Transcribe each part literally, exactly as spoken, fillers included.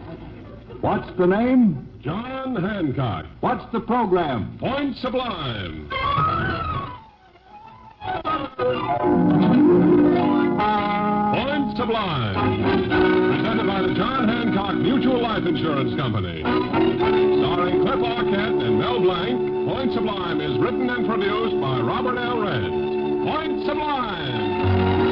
What's the name? John Hancock. What's the program? Point Sublime. Point Sublime. Presented by the John Hancock Mutual Life Insurance Company. Starring Cliff Arquette and Mel Blanc, Point Sublime is written and produced by Robert L. Red. Point Sublime.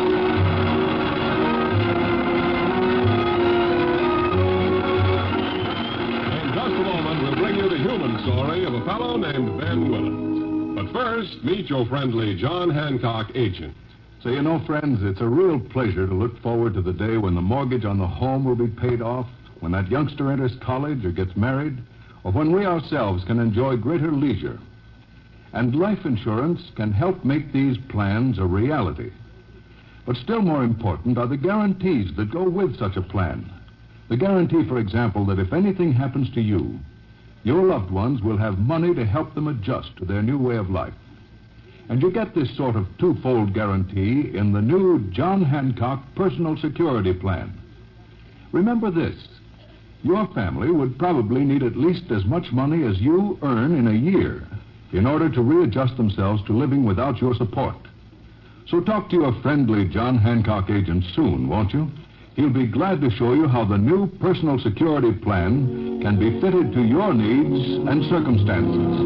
The human story of a fellow named Ben Willett. But first, meet your friendly John Hancock agent. So, you know, friends, it's a real pleasure to look forward to the day when the mortgage on the home will be paid off, when that youngster enters college or gets married, or when we ourselves can enjoy greater leisure. And life insurance can help make these plans a reality. But still more important are the guarantees that go with such a plan. The guarantee, for example, that if anything happens to you, your loved ones will have money to help them adjust to their new way of life. And you get this sort of twofold guarantee in the new John Hancock Personal Security Plan. Remember this. Your family would probably need at least as much money as you earn in a year in order to readjust themselves to living without your support. So talk to your friendly John Hancock agent soon, won't you? He'll be glad to show you how the new personal security plan can be fitted to your needs and circumstances.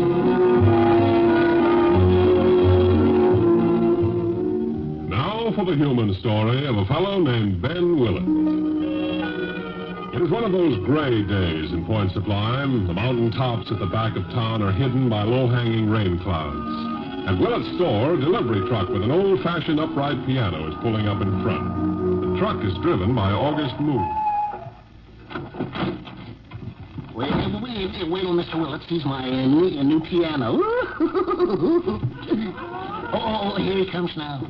Now for the human story of a fellow named Ben Willett. It is one of those gray days in Point Sublime. The mountain tops at the back of town are hidden by low-hanging rain clouds. At Willett's store, a delivery truck with an old-fashioned upright piano is pulling up in front. The truck is driven by August Moon. Wait, wait, wait till Mister Willett sees my uh, new, uh, new piano. oh, oh, here he comes now.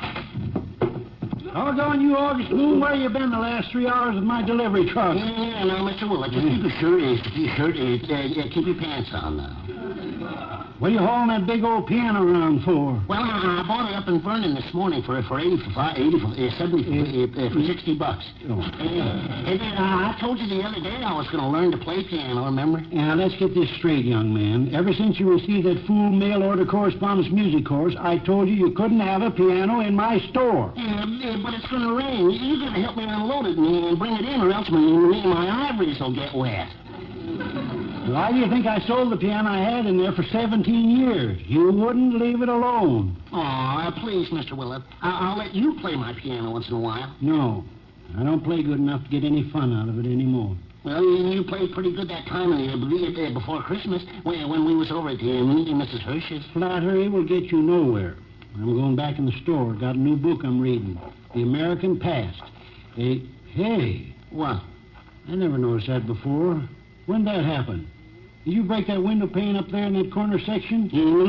Doggone you, August Moon, where you been the last three hours with my delivery truck? Yeah, yeah, now, Mister Willett, just keep your shirt, uh, keep your shirt, uh, uh, keep your pants on now. What are you hauling that big old piano around for? Well, I, I bought it up in Vernon this morning for for eighty, for eighty, for uh, seventy, uh, uh, for sixty bucks. Oh. Uh, and then uh, I told you the other day I was going to learn to play piano. Remember? Now let's get this straight, young man. Ever since you received that fool mail order correspondence music course, I told you you couldn't have a piano in my store. Yeah, uh, but it's going to rain. You got to help me unload it and, and bring it in, or else my, my ivories will get wet. Why do you think I sold the piano I had in there for seventeen years? You wouldn't leave it alone. Aw, please, Mister Willett. I- I'll let you play my piano once in a while. No, I don't play good enough to get any fun out of it anymore. Well, you played pretty good that time uh, before Christmas when, when we was over at the uh, Missus Hirsch's. Flattery will get you nowhere. I'm going back in the store. Got a new book I'm reading. The American Past. Hey, hey. What? I never noticed that before. When'd that happen? Did you break that window pane up there in that corner section?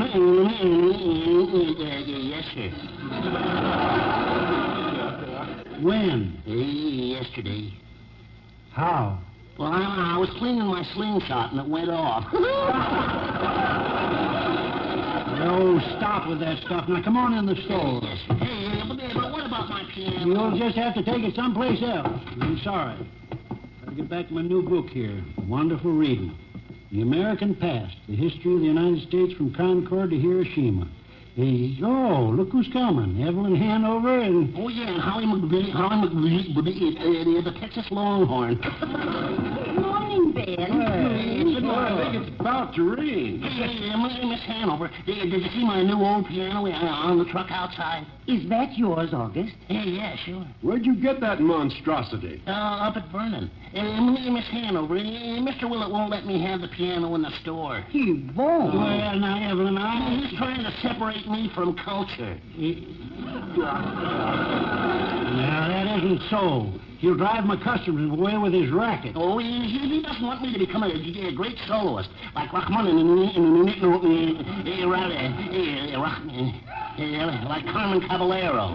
Yes, sir. When? Yesterday. How? Well, I, I was cleaning my slingshot and it went off. Oh, stop with that stuff. Now, come on in the store. Yes, sir. Hey, but, but what about my piano? You'll just have to take it someplace else. I'm sorry. Gotta get back to my new book here. Wonderful reading. The American Past, the history of the United States from Concord to Hiroshima. Hey, oh, look who's coming. Evelyn Hanover and... Oh, yeah, and Howie McBee, Howie McBee, uh, the Texas Longhorn. Morning, Ben. Hey, good I morning. think it's about to rain. Hey, hey, Miss Hanover, did, did you see my new old piano uh, on the truck outside? Is that yours, August? Yeah, yeah, sure. Where'd you get that monstrosity? Uh, up at Vernon. Uh, Miss Hanover, uh, Mister Willett won't let me have the piano in the store. He won't. Well, now, Evelyn, I... He's trying to separate me from culture. Now, that isn't so. He'll drive my customers away with his racket. Oh, he, he doesn't want me to become a, a great soloist like Rachmaninoff, like Carmen Caballero.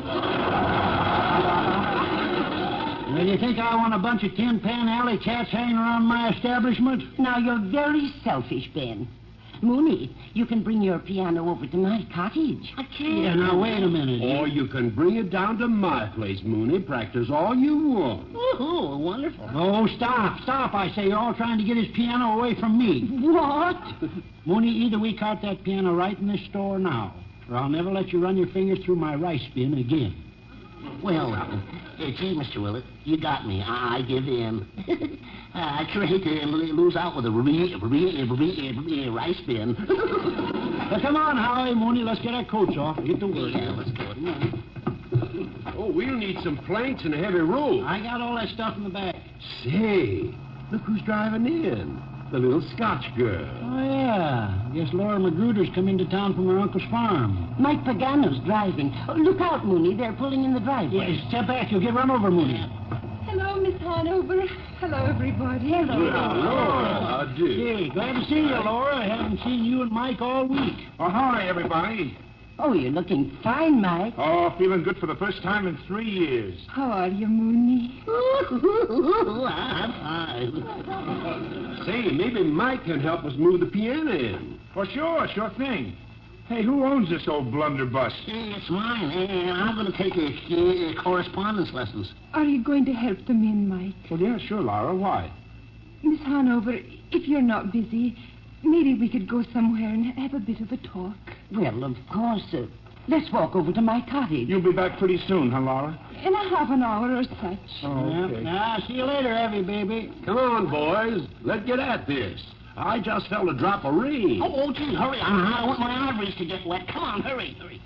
Well, you think I want a bunch of Tin Pan Alley cats hanging around my establishment? Now, you're very selfish, Ben. Mooney, you can bring your piano over to my cottage. I can't. Yeah, now, wait a minute. Or you can bring it down to my place, Mooney. Practice all you want. Oh, Oh, wonderful. Oh, stop, stop, I say. You're all trying to get his piano away from me. What? Mooney, either we cart that piano right in this store now, or I'll never let you run your fingers through my rice bin again. Well, uh, gee, Mister Willett, you got me. I, I give in. uh, I sure hate to l- lose out with a re- re- re- re- rice bin. Well, come on, Howie, Mooney, let's get our coats off and get to work. Yeah, let's go. Oh, we'll need some planks and a heavy rope. I got all that stuff in the back. Say, look who's driving in. The little Scotch girl. Oh, yeah. Guess Laura Magruder's come into town from her uncle's farm. Mike Pagano's driving. Oh, look out, Mooney. They're pulling in the driveway. Yeah, step back. You'll get run over, Mooney. Hello, Miss Hanover. Hello, everybody. Hello. Laura, how do? Hey, glad to see you, Laura. I haven't seen you and Mike all week. Oh, hi, everybody. Oh, you're looking fine, Mike. Oh, feeling good for the first time in three years. How are you, Mooney? I'm fine. Say, maybe Mike can help us move the piano in. Oh, sure, sure thing. Hey, who owns this old blunderbuss? Hey, it's mine. Hey, I'm going to take a, a correspondence lessons. Are you going to help them in, Mike? Well, yeah, sure, Laura. Why? Miss Hanover, if you're not busy, maybe we could go somewhere and have a bit of a talk. Well, of course. Uh, let's walk over to my cottage. You'll be back pretty soon, huh, Laura? In a half an hour or such. Oh, okay. Yeah. Ah, see you later, Abby, baby. Come on, boys. Let's get at this. I just felt a drop of rain. Oh, oh, gee, hurry. I, I want my ivories to get wet. Come on, hurry, hurry.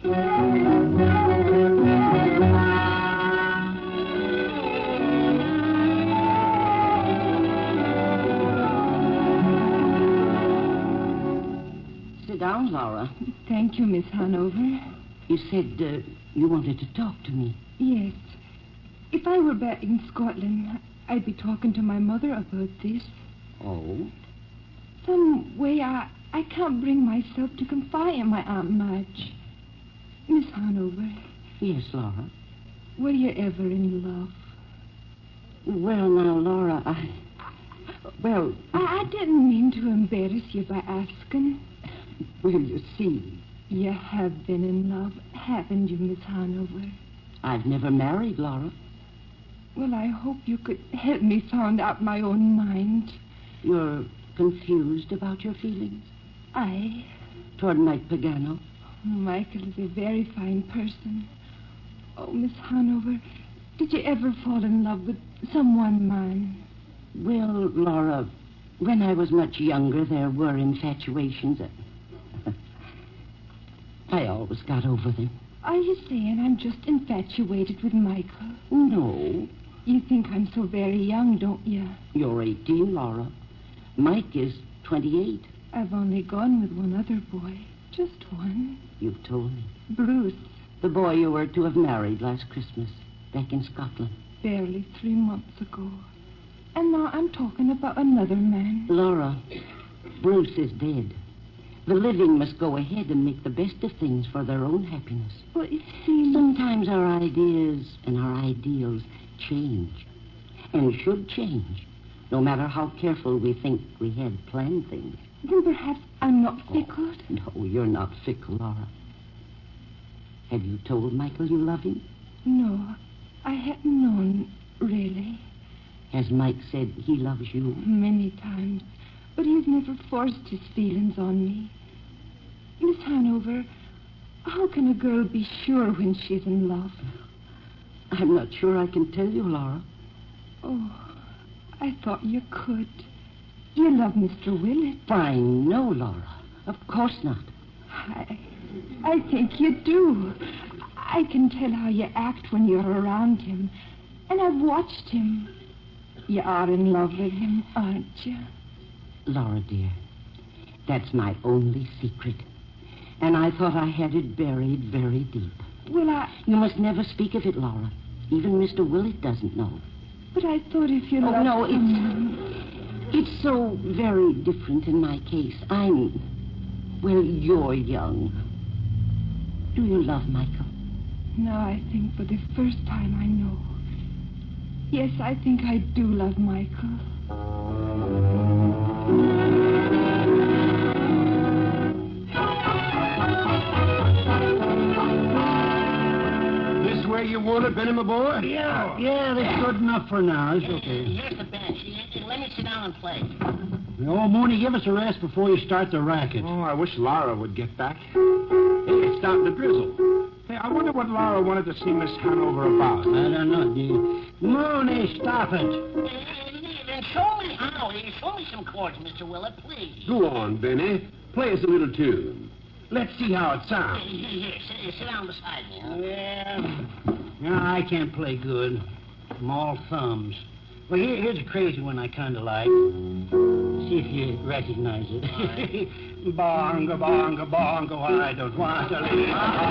Sit down, Laura. Thank you, Miss Hanover. You said uh, you wanted to talk to me. Yes. If I were back in Scotland, I'd be talking to my mother about this. Oh? Some way I, I can't bring myself to confide in my Aunt Madge. Miss Hanover, Yes, Laura. were you ever in love? Well, now, Laura, I... Well, I, I didn't mean to embarrass you by asking. well, you see, You have been in love, haven't you, Miss Hanover? I've never married, Laura. Well, I hope you could help me find out my own mind. You're confused about your feelings I... toward Mike Pagano. Michael is a very fine person. Oh, Miss Hanover, did you ever fall in love with someone, man? Well, Laura, when I was much younger, there were infatuations. I always got over them. Are you saying I'm just infatuated with Michael? No, You think I'm so very young, don't you? you're eighteen, Laura. Mike is twenty-eight. I've only gone with one other boy. Just one. You've told me. Bruce, The boy you were to have married last Christmas, back in Scotland. barely three months ago. And now I'm talking about another man. Laura, Bruce is dead. The living must go ahead and make the best of things for their own happiness. Well, it seems... Sometimes our ideas and our ideals change, and should change, no matter how careful we think we had planned things. Then perhaps I'm not fickle. No, you're not fickle, Laura. Have you told Michael you love him? No, I hadn't known, really. Has Mike said he loves you? Many times. But he's never forced his feelings on me. Miss Hanover, how can a girl be sure when she's in love? I'm not sure I can tell you, Laura. Oh, I thought you could. You love Mister Willett. Fine, no, Laura. Of course not. I, I think you do. I can tell how you act when you're around him. And I've watched him. You are in love with him, aren't you? Laura, dear, that's my only secret. And I thought I had it buried very deep. Well, I... You must never speak of it, Laura. Even Mister Willett doesn't know. But I thought if you Oh, loved no, it's- someone... It's so very different in my case. I'm... Well, you're young. Do you love Michael? Now I think for the first time I know. Yes, I think I do love Michael. This way, way you want it, Benny, my boy? Yeah, yeah, that's good enough for now. It's Here- okay. Here's the bench. Here, here, Let me sit down and play. Oh, Mooney, give us a rest before you start the racket. Oh, I wish Laura would get back. Hey, it's starting to drizzle. Hey, I wonder what Laura wanted to see Miss Hanover about. I don't know, do you? Mooney, stop it. Then show me how. Show me some chords, Mister Willett, please. Go on, Benny. Play us a little tune. Let's see how it sounds. Here, here, sit, sit down beside me. Huh? Yeah. No, I can't play good. I'm all thumbs. Well, here, here's a crazy one I kind of like. See if you recognize it. Bongo, bongo, bongo, I don't want to leave.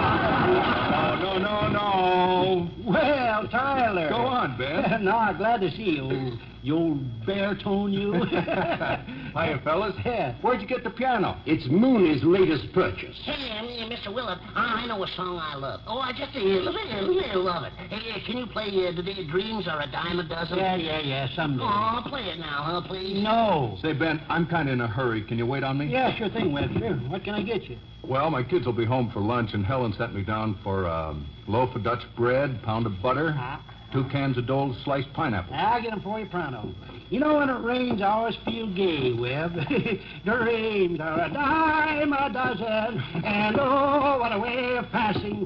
No, no, no, no. Well, Tyler. Go on, Ben. No, glad to see you. You old baritone, you. Hiya, fellas. Yeah. Where'd you get the piano? It's Mooney's latest purchase. Hey, um, Mister Willett, I, I know a song I love. Oh, I just uh, really love it. Hey, uh, can you play uh, The Day Dreams Are a Dime a Dozen? Yeah, yeah, yeah, someday. Oh, play it now, huh, please? No. Say, Ben, I'm kind of in a hurry. Can you wait on me? Yeah, sure thing, Webster. What can I get you? Well, my kids will be home for lunch, and Helen sent me down for a um, loaf of Dutch bread, pound of butter, Ah. two cans of Dole's sliced pineapple. I'll get them for you pronto. You know, when it rains, I always feel gay, Webb. The rains are a dime a dozen, and oh, what a way of passing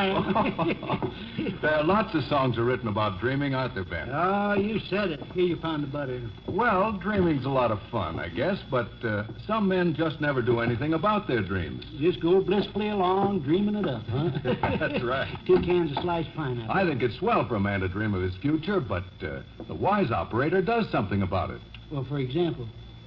time. There are lots of songs are written about dreaming, aren't there, Ben? Oh, you said it. Here, you pound of butter. Well, dreaming's a lot of fun, I guess, but uh, some men just never do anything about their dreams. Just go blissfully along, dreaming it up, huh? That's right. Two cans of sliced pineapple. I think it's swell for a man to dream of his future, but uh, the wise operator does something about it. Well, for example.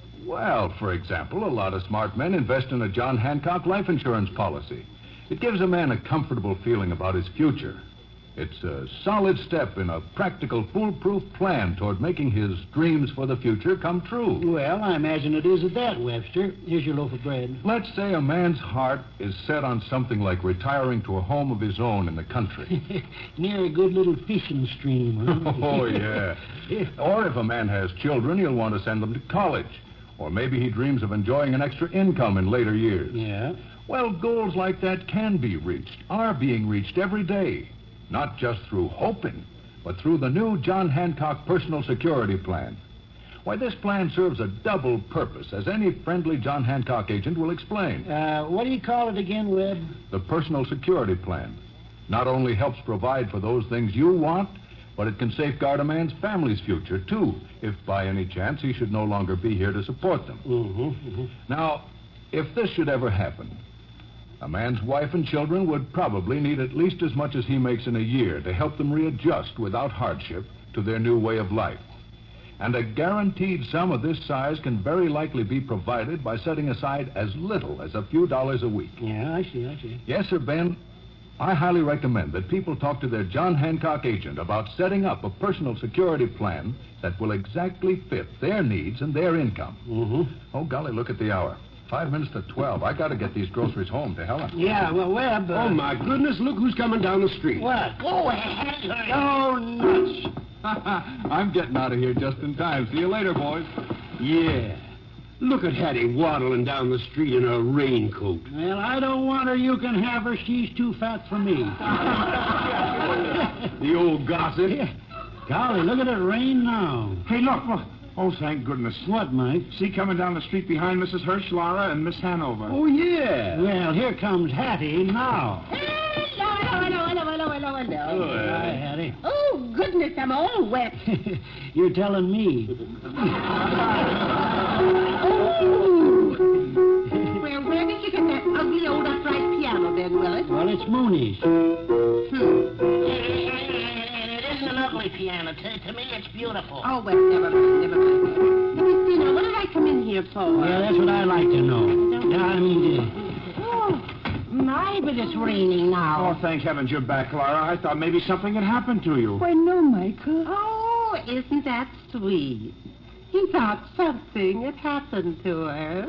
Well, for example, a lot of smart men invest in a John Hancock life insurance policy. It gives a man a comfortable feeling about his future. It's a solid step in a practical, foolproof plan toward making his dreams for the future come true. Well, I imagine it is at that, Webster. Here's your loaf of bread. Let's say a man's heart is set on something like retiring to a home of his own in the country. Near a good little fishing stream, huh? Oh, yeah. Or if a man has children, he'll want to send them to college. Or maybe he dreams of enjoying an extra income in later years. Yeah. Well, goals like that can be reached, are being reached every day. Not just through hoping, but through the new John Hancock Personal Security Plan. Why, this plan serves a double purpose, as any friendly John Hancock agent will explain. Uh, what do you call it again, Webb? The Personal Security Plan not only helps provide for those things you want, but it can safeguard a man's family's future, too, if by any chance he should no longer be here to support them. Mm-hmm, mm-hmm. Now, if this should ever happen, a man's wife and children would probably need at least as much as he makes in a year to help them readjust without hardship to their new way of life. And a guaranteed sum of this size can very likely be provided by setting aside as little as a few dollars a week. Yeah, I see, I see. Yes, sir, Ben. I highly recommend that people talk to their John Hancock agent about setting up a personal security plan that will exactly fit their needs and their income. Mm-hmm. Oh, golly, look at the hour. Five minutes to twelve. I got to get these groceries home to Helen. Yeah, well, Webb... Uh, Oh, my goodness, look who's coming down the street. What? Go ahead, hurry. Oh, nuts. I'm getting out of here just in time. See you later, boys. Yeah. Look at Hattie waddling down the street in her raincoat. Well, I don't want her. You can have her. She's too fat for me. The old gossip. Yeah. Golly, look at it rain now. Hey, look, look. Oh, thank goodness. What, Mike? See coming down the street behind Missus Hirsch, Laura, and Miss Hanover. Oh, yeah. Well, here comes Hattie now. Hello, hello, hello, hello, hello, hello. Hi, Hattie. Oh, goodness, I'm all wet. You're telling me. Oh. Well, where did you get that ugly old upright piano, then, Willis? Well, it's Mooney's. It isn't an ugly piano. To, to me, it's beautiful. Oh, well, never mind, never mind. Let me see now, what did I come in here for? Well, that's what I like to know. Yeah, I mean, uh, Oh, my, but it's raining now. Oh, thank heavens you're back, Laura. I thought maybe something had happened to you. Why, no, Michael. Oh, isn't that sweet? He thought something had happened to her.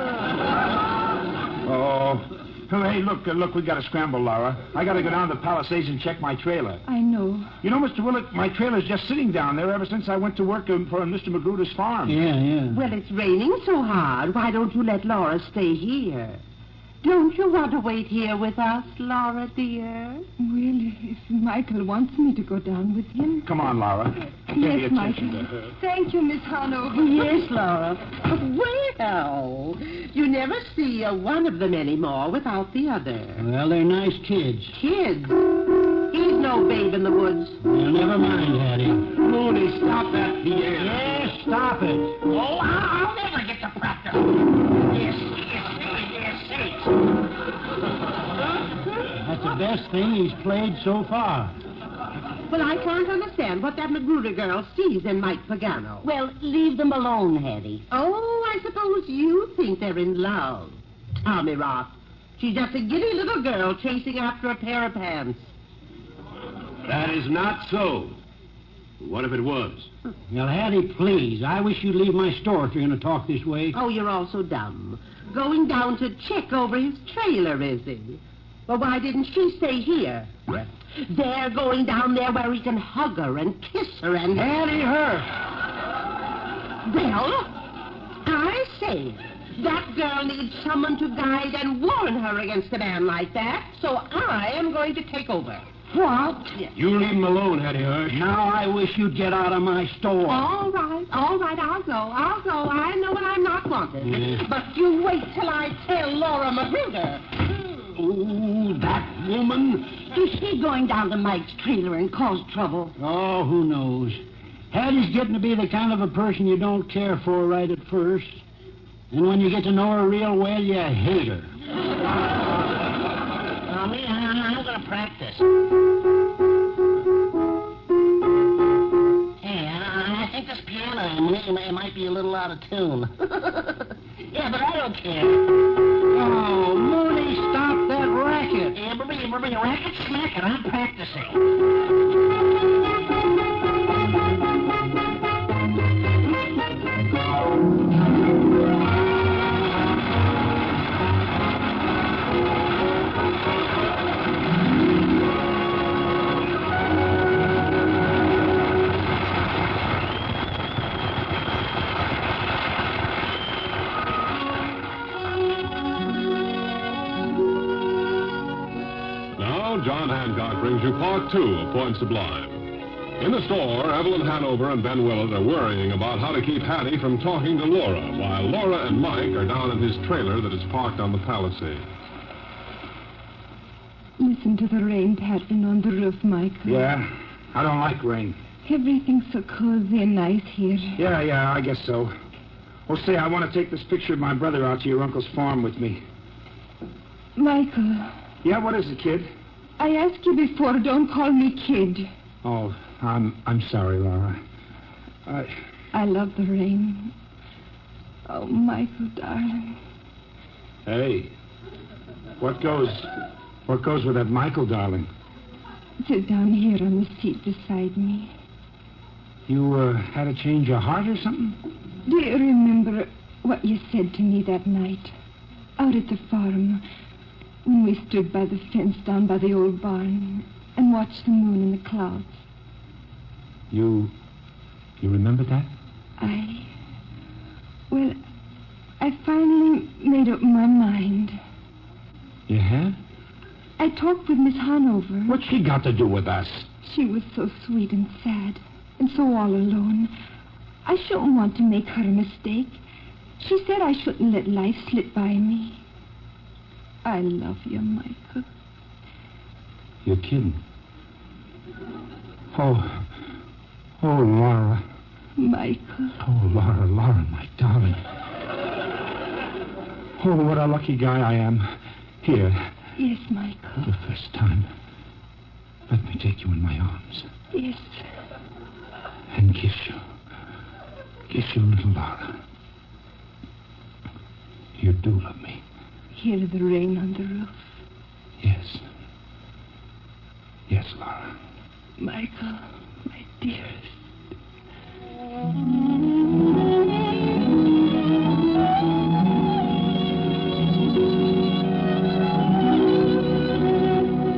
Oh. Hey, look, uh, look, we got to scramble, Laura. I got to go down to the Palisades and check my trailer. I know. You know, Mister Willett, my trailer's just sitting down there ever since I went to work um, for Mister Magruder's farm. yeah, yeah. Well, it's raining so hard. Why don't you let Laura stay here? Don't you want to wait here with us, Laura, dear? Well, if Michael wants me to go down with him. Come on, Laura. Pay Yes, attention Michael. to her. Thank you, Miss Hanover. Yes, Laura. Well, you never see a one of them anymore without the other. Well, they're nice kids. Kids. He's no babe in the woods. Well, never mind, Hattie. Mooney, stop that piano. Yes, stop it. Oh, I'll, I'll never get to practice. Yes, yes, really, yes, sakes. That's the best thing he's played so far. Well, I can't understand what that Magruder girl sees in Mike Pagano. Well, leave them alone, Hattie. Oh, I suppose you think they're in love. Tommy Roth. She's just a giddy little girl chasing after a pair of pants. That is not so. What if it was? Now, Hattie, please, I wish you'd leave my store if you're going to talk this way. Oh, you're all so dumb. Going down to check over his trailer, is he? Well, why didn't she stay here? They're going down there where he can hug her and kiss her and... Hattie, her. Well, I say, that girl needs someone to guide and warn her against a man like that, so I am going to take over. What? You leave him alone, Hattie Hirsch. Now I wish you'd get out of my store. All right, all right, I'll go, I'll go. I know when I'm not wanted. Yeah. But you wait till I tell Laura Magruder. Oh, that woman. Is she going down to Mike's trailer and cause trouble? Oh, who knows? Hattie's getting to be the kind of a person you don't care for right at first. And when you get to know her real well, you hate her. Uh, me, I, I'm going to practice. Hey, I, I think this piano may, it might be a little out of tune. Yeah, but I don't care. Oh, Mooney, stop that racket. Yeah, but me, but me, racket smack it. I'm practicing. John Hancock brings you part two of Point Sublime. In the store, Evelyn Hanover and Ben Willett are worrying about how to keep Hattie from talking to Laura, while Laura and Mike are down in his trailer that is parked on the Palisades. Listen to the rain pattering on the roof, Michael. Yeah, I don't like rain. Everything's so cozy and nice here. Yeah, yeah, I guess so. Oh, say, I want to take this picture of my brother out to your uncle's farm with me. Michael, Yeah, what is it, kid? I asked you before, don't call me kid. Oh, I'm I'm sorry, Laura. I... I love the rain. Oh, Michael, darling. Hey, what goes... What goes with that Michael, darling? Sit down here on the seat beside me. You, uh, had a change of heart or something? Do you remember what you said to me that night? Out at the farm, when we stood by the fence down by the old barn and watched the moon and the clouds. You... You remember that? I... Well, I finally made up my mind. You have? I talked with Miss Hanover. What's she got to do with us? She was so sweet and sad, and so all alone. I shouldn't want to make her a mistake. She said I shouldn't let life slip by me. I love you, Michael. You're kidding. Oh, oh, Laura. Michael. Oh, Laura, Laura, my darling. Oh, what a lucky guy I am. Here, Yes, Michael. for the first time, let me take you in my arms Yes. and kiss you. Kiss you, little Laura. You do love me. Hear the rain on the roof. Yes. Yes, Laura. Michael, my dearest.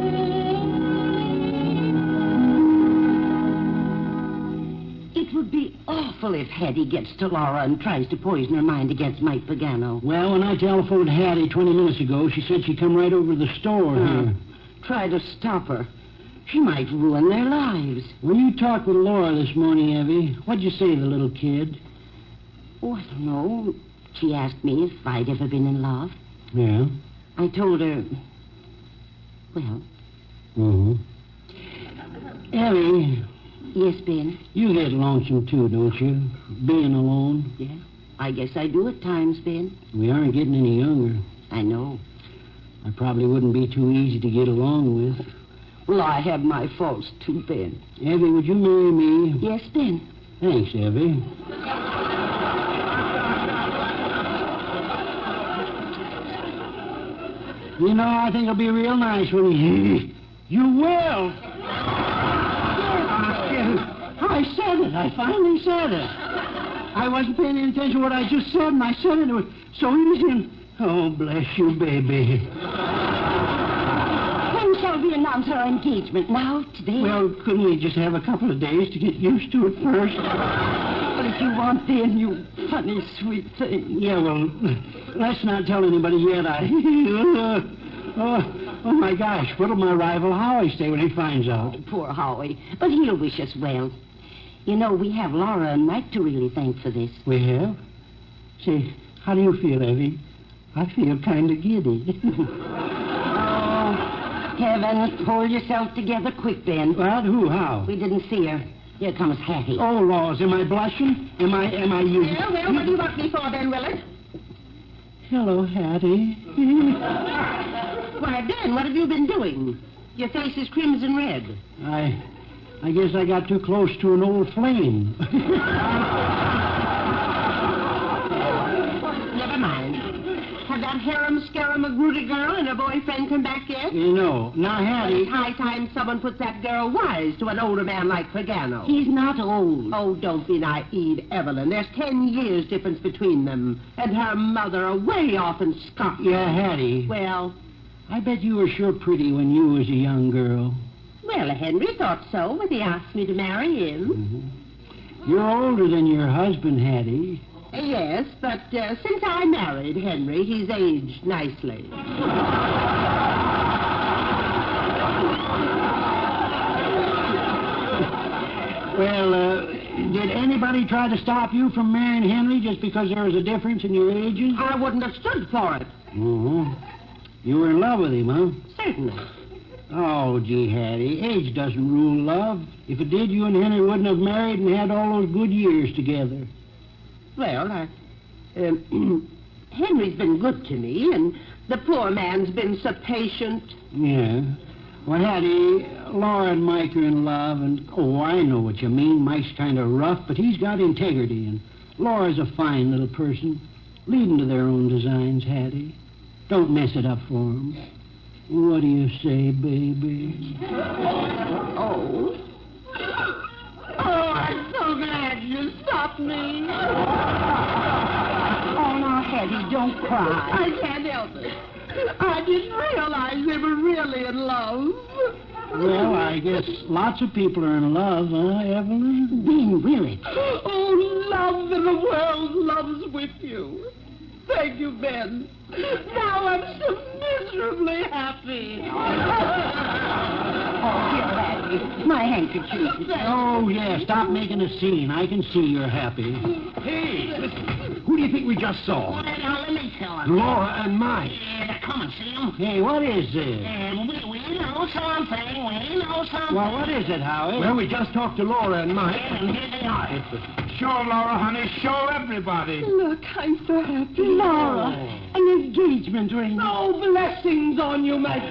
It would be be awful if Hattie gets to Laura and tries to poison her mind against Mike Pagano. Well, when I telephoned Hattie twenty minutes ago, she said she'd come right over to the store Uh, here. try to stop her. She might ruin their lives. When you talked with Laura this morning, Evie, what'd you say to the little kid? Oh, I don't know. She asked me if I'd ever been in love. Yeah? I told her, well, Mm-hmm. Evie, yes, Ben. you get lonesome too, don't you? Being alone. Yeah, I guess I do at times, Ben. We aren't getting any younger. I know. I probably wouldn't be too easy to get along with. Well, I have my faults too, Ben. Evie, would you marry me? Yes, Ben. Thanks, Evie. You know, I think it'll be real nice when you... You will! I said it. I finally said it. I wasn't paying any attention to what I just said, and I said it. It was so easy and... Oh, bless you, baby. When shall we announce our engagement? Now, today? Well, couldn't we just have a couple of days to get used to it first? But if you want, Ben, you funny, sweet thing. Yeah, well, let's not tell anybody yet. I... oh, oh, my gosh. What'll my rival Howie say when he finds out? Oh, poor Howie. But he'll wish us well. You know, we have Laura and Mike to really thank for this. We have? Say, how do you feel, Evie? I feel kind of giddy. Oh, heavens, pull yourself together quick, Ben. What? Who? How? We didn't see her. Here comes Hattie. Oh, laws. Am I blushing? Am I, am I you? Well, well, what do you want me for, Ben Willard? Hello, Hattie. Why, Ben, what have you been doing? Your face is crimson red. I... I guess I got too close to an old flame. Never mind. Have that harum-scarum Magruder girl and her boyfriend come back yet? You know, now, Hattie... It's high time someone puts that girl wise to an older man like Pagano. He's not old. Oh, don't be naive, Evelyn. There's ten years difference between them. And her mother are way off in Scotland. Yeah, Hattie. Well, I bet you were sure pretty when you was a young girl. well, Henry thought so when he asked me to marry him. Mm-hmm. You're older than your husband, Hattie. Yes, but uh, since I married Henry, he's aged nicely. Well, uh, did anybody try to stop you from marrying Henry just because there was a difference in your ages? I wouldn't have stood for it. Mm-hmm. You were in love with him, huh? Certainly. Oh, gee, Hattie, age doesn't rule love. If it did, you and Henry wouldn't have married and had all those good years together. Well, I, um, Henry's been good to me, and the poor man's been so patient. Yeah. Well, Hattie, Laura and Mike are in love, and, oh, I know what you mean. Mike's kind of rough, but he's got integrity, and Laura's a fine little person. Lead 'em to their own designs, Hattie. Don't mess it up for 'em. What do you say, baby? Oh. Oh, I'm so glad you stopped me. Oh, now, Hattie, don't cry. I can't help it. I didn't realize they were really in love. Well, I guess lots of people are in love, huh, Evelyn? Ben Willard. Oh, love that the world loves with you. Thank you, Ben. Now I'm so miserably happy. Oh, here, Hattie, my handkerchief. Oh, yeah, stop making a scene. I can see you're happy. Hey, listen. Who do you think we just saw? Now, let me tell him. Laura and Mike. Yeah, they're coming, see him? Hey, what is this? And we, we know something. We know something. Well, what is it, Howie? Well, we just talked to Laura and Mike. And here they are. Show Laura, honey. Show everybody. Look, I'm so happy. Laura, an engagement ring. Oh, blessings on you, my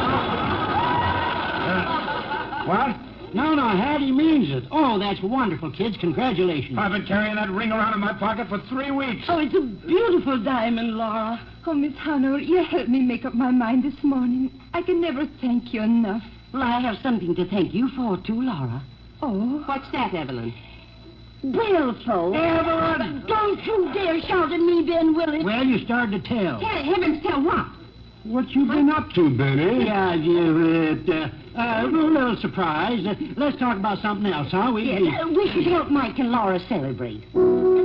Uh, what? No, no, Hattie means it. Oh, that's wonderful, kids. Congratulations. I've been carrying that ring around in my pocket for three weeks. Oh, it's a beautiful diamond, Laura. Oh, Miss Hanover, you helped me make up my mind this morning. I can never thank you enough. Well, I have something to thank you for, too, Laura. Oh, What's that, Evelyn? Well, folks. Evelyn! Don't you dare shout at me, Ben Willard. Well, you started to tell. Tell heavens, tell what? What you been up to, Benny? Yeah, yeah, uh, uh, a little surprise. Uh, let's talk about something else, huh? We, Yes, uh, we should help Mike and Laura celebrate. Oh,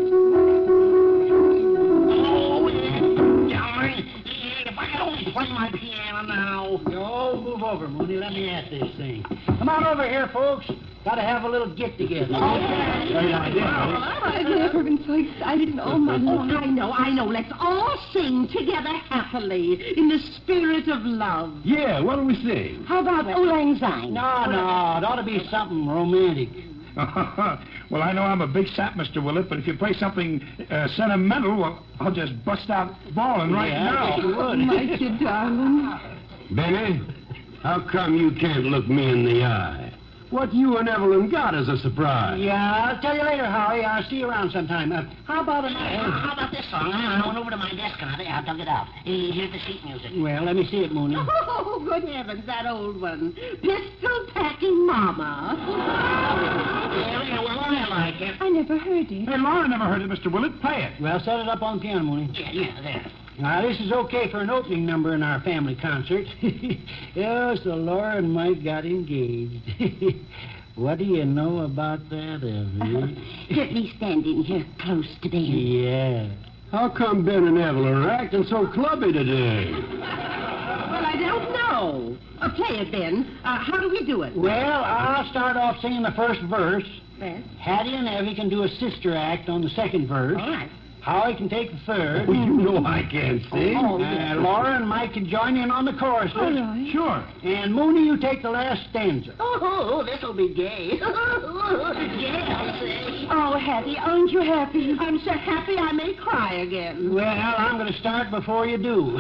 darn. If I could only play my piano now. Oh, move over, Mooney. Let me at this thing. Come on over here, folks. Got to have a little get-together. Okay. Great idea. I've never been so excited in all my Oh, life. I know, I know. Let's all sing together happily in the spirit of love. Yeah, what do we sing? How about Auld Lang Syne? No, no. It ought to be something romantic. Well, I know I'm a big sap, Mister Willett, but if you play something uh, sentimental, well, I'll just bust out bawling right Yeah, I guess you now. would. Mike, you darling. Benny, how come you can't look me in the eye? What you and Evelyn got as a surprise? Yeah, I'll tell you later, Howie. I'll see you around sometime. Uh, how about a Uh, how about this song? I went over to my desk and I, I dug it out. Uh, Here's the sheet music. Well, let me see it, Mooney. Oh, good heavens, that old one. Pistol packing mama. Yeah, yeah, well, I like it. I never heard it. Hey, Laura never heard it, Mister Willett. Play it. Well, set it up on the piano, Mooney. Yeah, yeah, there. Now, this is okay for an opening number in our family concert. Yes, so Laura and Mike got engaged. What do you know about that, Evie? Get me standing here close to Ben. Yeah. How come Ben and Evelyn are acting so clubby today? Well, I don't know. Uh, play it, Ben. Uh, how do we do it? Well, I'll start off singing the first verse. Yes. Hattie and Evie can do a sister act on the second verse. All right. Howie can take the third. Oh, you know I can't sing. Oh, Uh, Laura and Mike can join in on the chorus. All right. Sure. And Mooney, you take the last stanza. Oh, this'll be gay. Yeah, I'll say. Oh, Hattie, aren't you happy? I'm so happy I may cry again. Well, I'm going to start before you do.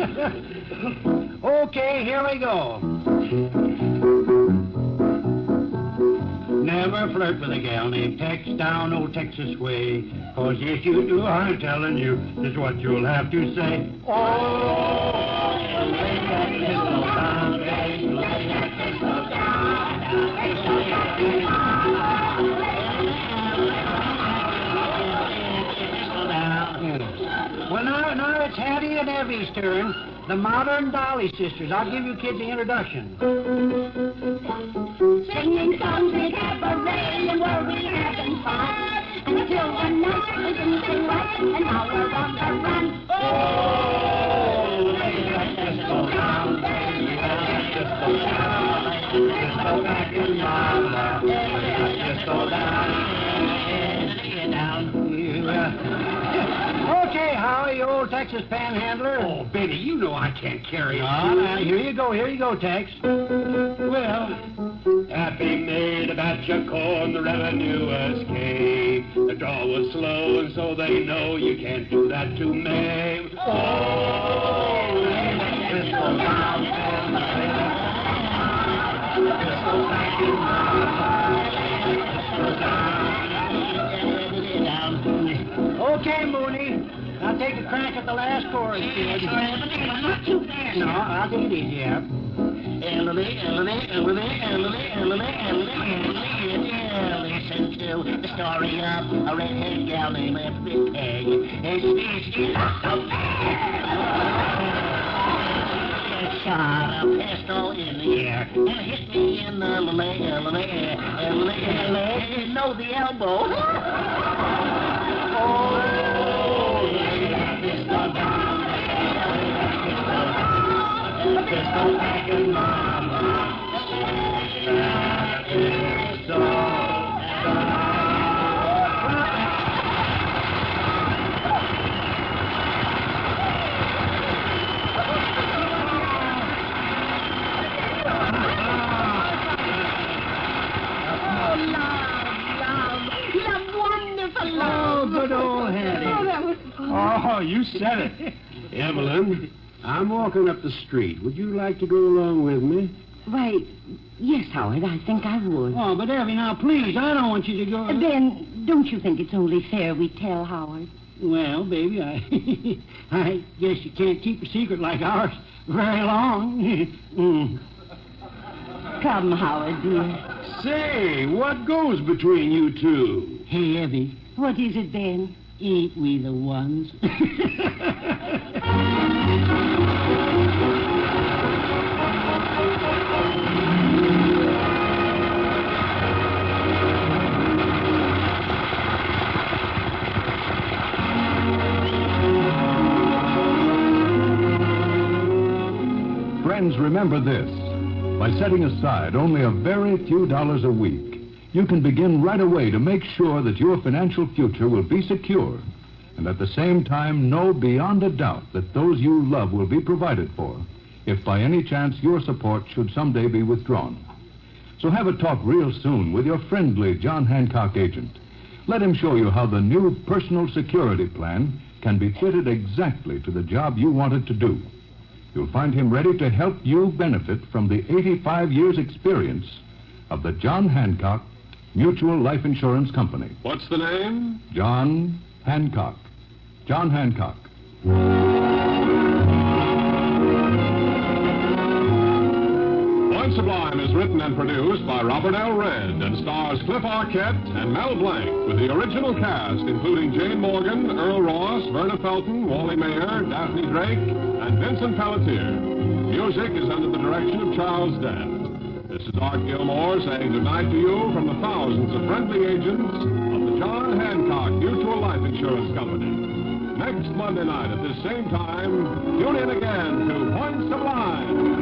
Okay, here we go. Never flirt with a gal named Tex down old Texas way. Cause if you do, I'm telling you, this is what you'll have to say. Oh, lay that pistol down, babe, lay that pistol down, pistol down. Well, now, now it's Hattie and Evie's turn. The modern Dolly sisters. I'll give you kids the introduction. Singing songs in cabaret and where we having fun. Until one night we didn't say what, and now we're on the run. Oh, lay that pistol down, baby, lay that pistol down, lay that pistol back in mama, lay that pistol down, lay it down. You, uh... Okay, Howie, you old Texas panhandler. Oh, Benny, you know I can't carry Ah, on. now, here you go, here you go, Tex. Well, Happy made a batch of corn, the revenue escaped. The draw was slow, and so they know you can't do that to me. Oh, lay that pistol down, Ben, lay that pistol back in my mouth, lay that pistol down. Okay, Mooney. Now take a crack at the last chorus, kid. Not too fast. No, I'll take it easy, yeah. Emily, Emily, Emily, Emily, Emily, Emily, Emily, listen to the story of a redhead gal named Effie Peg. And she, she lost so bad. Shot a pistol in the air and hit me in the leg, leg, leg, leg, no, the elbow. Oh, lay that pistol down, lay that pistol down, the pistol back in my mouth. That pistol down. Oh, good old Hattie. Oh, that was fun. Oh, you said it. Evelyn, I'm walking up the street. Would you like to go along with me? Why, yes, Howard, I think I would. Oh, but Evie, now, please, I don't want you to go... Uh, Ben, don't you think it's only fair we tell Howard? Well, baby, I... I guess you can't keep a secret like ours very long. mm. Come, Howard, dear. Say, what goes between you two? Hey, Evie, What is it, Ben? ain't we the ones? friends, remember this. By setting aside only a very few dollars a week, you can begin right away to make sure that your financial future will be secure, and at the same time know beyond a doubt that those you love will be provided for if by any chance your support should someday be withdrawn. So have a talk real soon with your friendly John Hancock agent. Let him show you how the new personal security plan can be fitted exactly to the job you want it to do. You'll find him ready to help you benefit from the eighty-five years experience of the John Hancock Mutual Life Insurance Company. What's the name? John Hancock. John Hancock. Point Sublime is written and produced by Robert L. Red and stars Cliff Arquette and Mel Blanc with the original cast including Jane Morgan, Earl Ross, Verna Felton, Wally Mayer, Daphne Drake, and Vincent Pelletier. Music is under the direction of Charles Dent. This is Art Gilmore saying goodnight to you from the thousands of friendly agents of the John Hancock Mutual Life Insurance Company. Next Monday night at this same time, tune in again to Point Sublime.